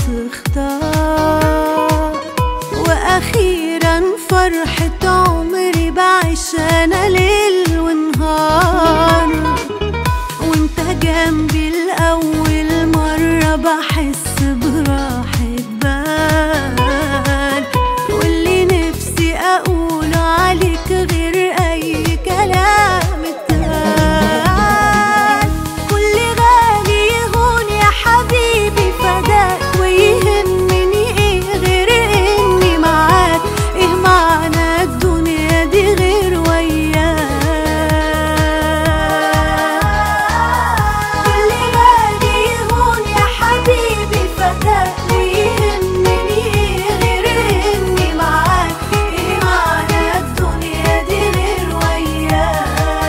تختار. واخيرا فرحة عمري بعيش انا ليل ونهار، وانت جنبي لأول مرة بحس براحة بال، واللي نفسي اقوله عليك غير اي كلام اتقال. كل غالي يهون يا حبيبي فداك، ويهمني ايه غير اني معاك؟ ايه معنى الدنيا دي غير وياك؟ كل غالي يهون يا حبيبي فداك، ويهمني ايه غير اني معاك؟ ايه معنى الدنيا دي غير وياك؟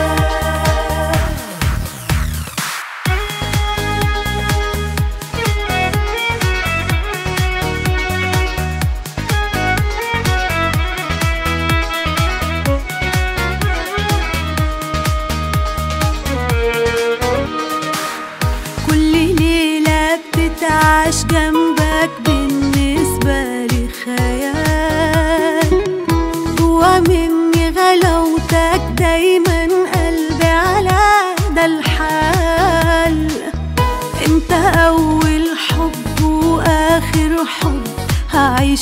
كل ليلة بتتعاش جنبك بالنسبة لي خيال، جوا مني غلاوتك دايما قلبي على ده الحال. انت اول حب واخر حب هعيش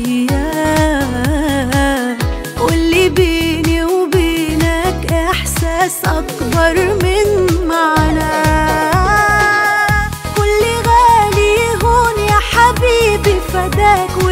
وياك، واللي بيني وبينك احساس اكبر من معناه. كل غالي يهون يا حبيبي فداك،